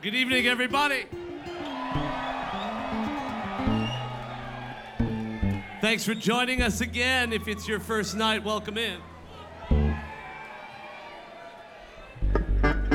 Good evening, everybody. Thanks for joining us again. If it's your first night, welcome in.